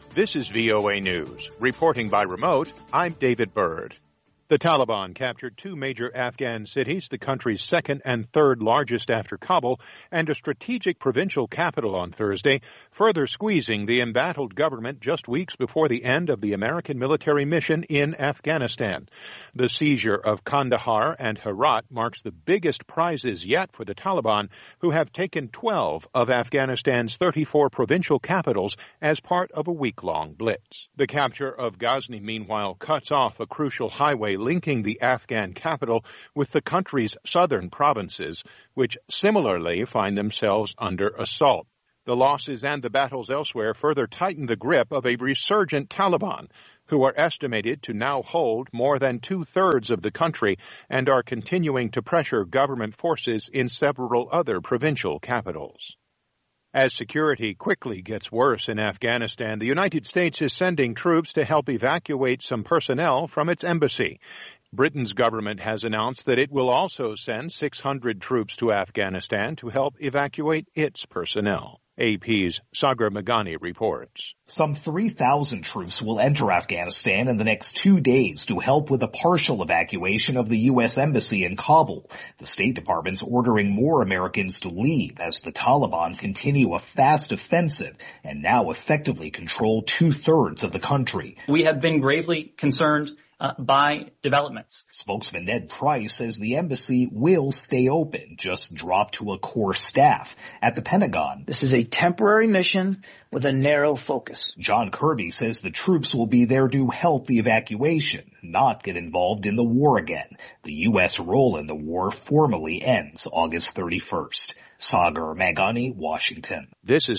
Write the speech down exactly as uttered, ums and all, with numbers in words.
This is V O A News. Reporting by remote, I'm David Byrd. The Taliban captured two major Afghan cities, the country's second and third largest after Kabul, and a strategic provincial capital on Thursday, further squeezing the embattled government just weeks before the end of the American military mission in Afghanistan. The seizure of Kandahar and Herat marks the biggest prizes yet for the Taliban, who have taken twelve of Afghanistan's thirty-four provincial capitals as part of a week-long blitz. The capture of Ghazni, meanwhile, cuts off a crucial highway linking the Afghan capital with the country's southern provinces, which similarly find themselves under assault. The losses and the battles elsewhere further tighten the grip of a resurgent Taliban, who are estimated to now hold more than two-thirds of the country and are continuing to pressure government forces in several other provincial capitals. As security quickly gets worse in Afghanistan, the United States is sending troops to help evacuate some personnel from its embassy. Britain's government has announced that it will also send six hundred troops to Afghanistan to help evacuate its personnel. A P's Sagar Meghani reports. Some three thousand troops will enter Afghanistan in the next two days to help with a partial evacuation of the U S Embassy in Kabul. The State Department's ordering more Americans to leave as the Taliban continue a fast offensive and now effectively control two-thirds of the country. We have been gravely concerned Uh, by developments. Spokesman Ned Price says the embassy will stay open, just drop to a core staff. At the Pentagon, this is a temporary mission with a narrow focus. John Kirby says the troops will be there to help the evacuation, not get involved in the war again. The U S role in the war formally ends August thirty-first. Sagar Meghani, Washington. This is